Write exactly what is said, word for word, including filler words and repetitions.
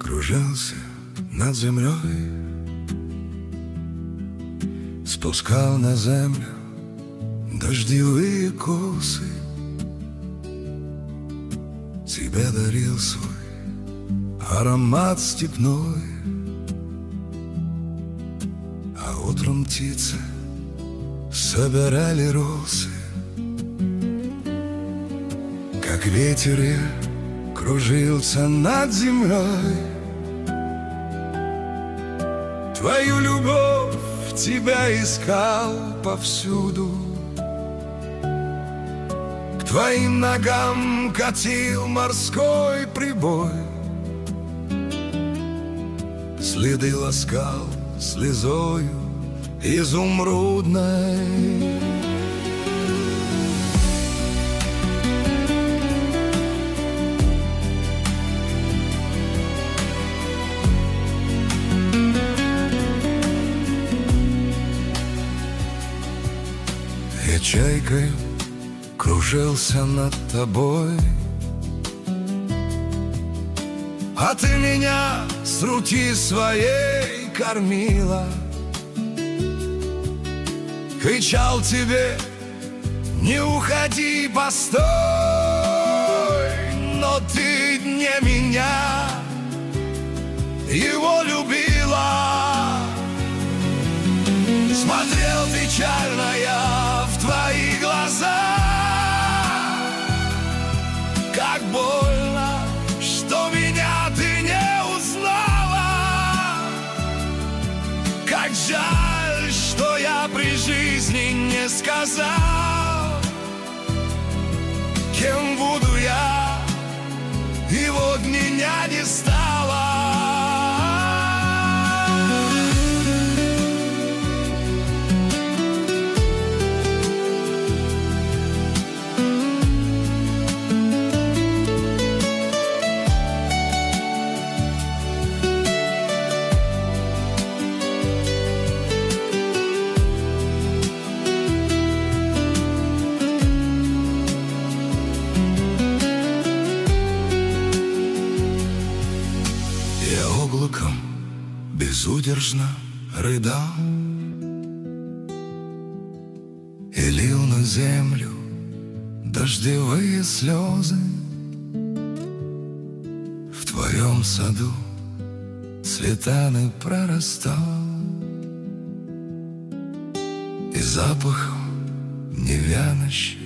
Кружился над землей, спускал на землю дождевые косы, тебе дарил свой аромат степной. А утром птицы собирали росы, как ветер я кружился над землей. Твою любовь тебя искал повсюду, к твоим ногам катил морской прибой, следы ласкал слезою изумрудной. Я чайкой кружился над тобой, а ты меня с руки своей кормила. Кричал тебе: не уходи, постой, но ты не меня, его любила. Смотрел печально я в твои глаза, как больно, что меня ты не узнала. Как жаль, что я при жизни не сказал, кем буду я, и вот меня не стало. Облаком безудержно рыдал и лил на землю дождевые слезы. В твоем саду цветами прорастал, и запахом невянущим